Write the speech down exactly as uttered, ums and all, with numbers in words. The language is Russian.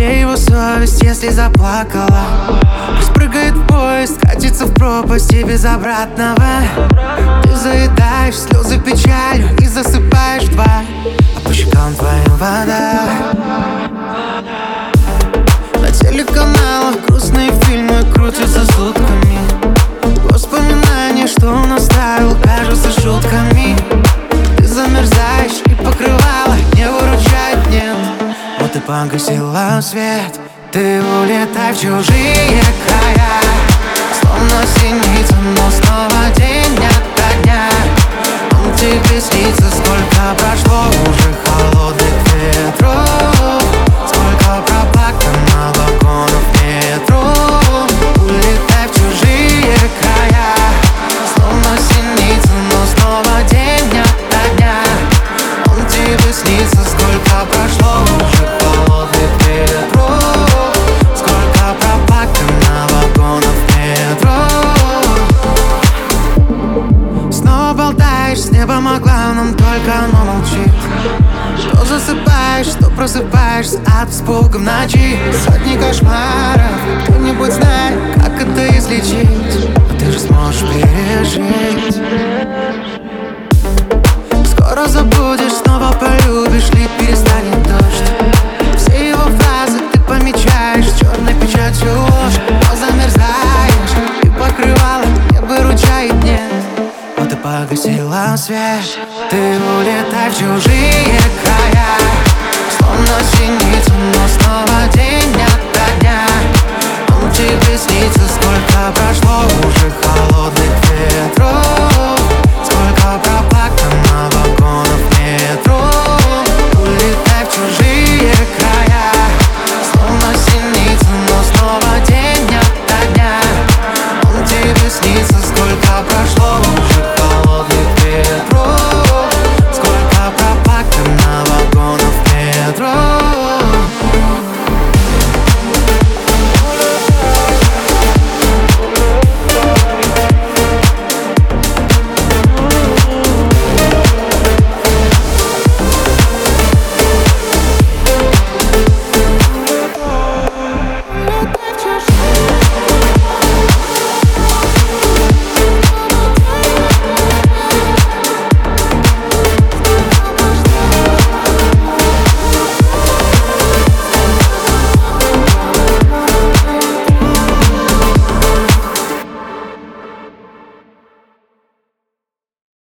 где его совесть, если заплакала? Пусть прыгает в поезд, катится в пропасть и без обратного. Ты заедаешь слезы печалью и засыпаешь в два, а по щекам твоим вода. На телеканалах грустные фильмы крутятся сутками. Воспоминания, что он оставил, кажутся шутками. Ты замерзаешь и покрывало не выручает, нет. Вот и погасила свет. Ты улетай в чужие края, словно синица, но снова день ото дня. Он тебе снится, сколько прошло уже холодных ветров, сколько проплакано вагонов метро. Улетай в чужие края, словно синица, но снова день ото дня. Он тебе снится, сколько прошло уже холодных ветров, сколько проплакано вагонов метро. Снова болтаешь с небом о главном, только оно молчит. То засыпаешь, то просыпаешься от испуга в ночи. Сотни кошмаров, кто-нибудь знает, как это излечить. Но ты же сможешь пережить. Скоро забудешь, снова полюбишь, лить перестанет дождь. Все его фразы ты помечаешь черной печатью ложь. Но замерзаешь и покрывало не выручает, нет. Вот и погасила свет. Ты улетай в чужие края, словно синица, но снова день ото дня. Он тебе снится, сколько прошло уже холодных ветров,